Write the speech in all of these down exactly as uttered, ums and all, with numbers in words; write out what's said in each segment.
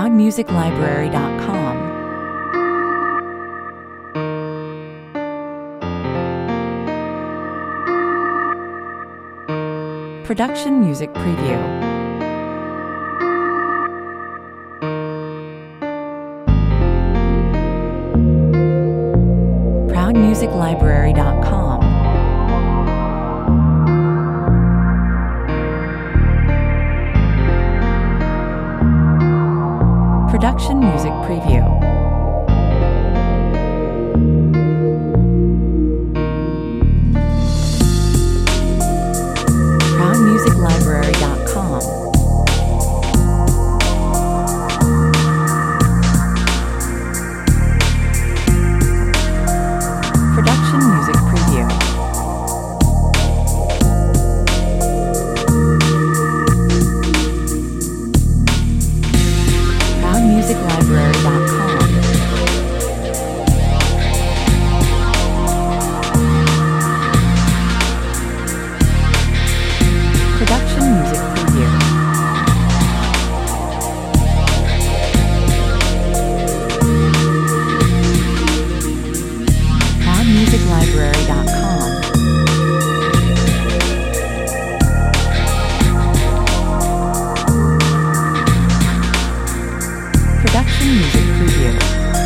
proud music library dot com. Production Music Preview. proud music library dot com. Production Music Preview. proud music library dot com. Production Music Preview. proud music library dot com. Production Music Preview. proud music library dot com. Production Music Preview.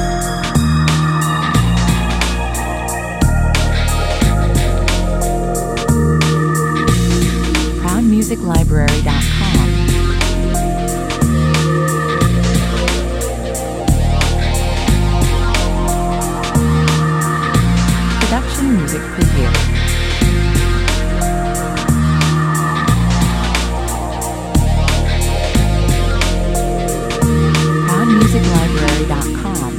proud music library dot com. Production Music Preview. proud music library dot com.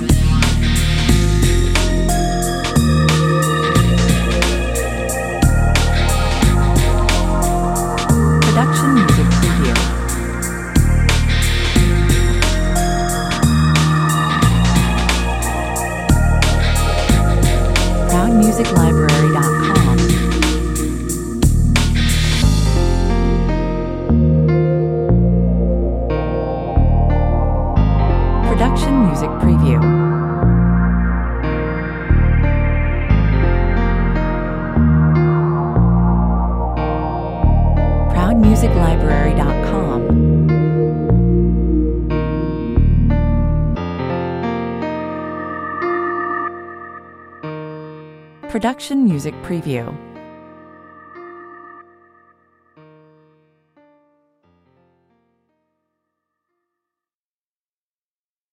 Production Music Preview. proud music library dot com. Production Music Preview. proud music library dot com. Production Music Preview.